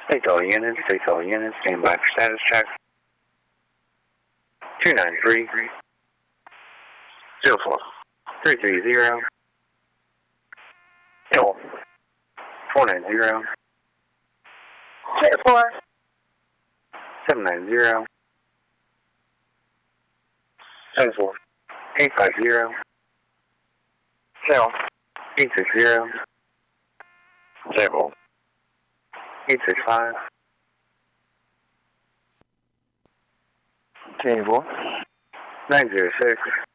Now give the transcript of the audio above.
Take all units, stand by for status check. 293 04 330 490 4 790 74 850 860 865 24 906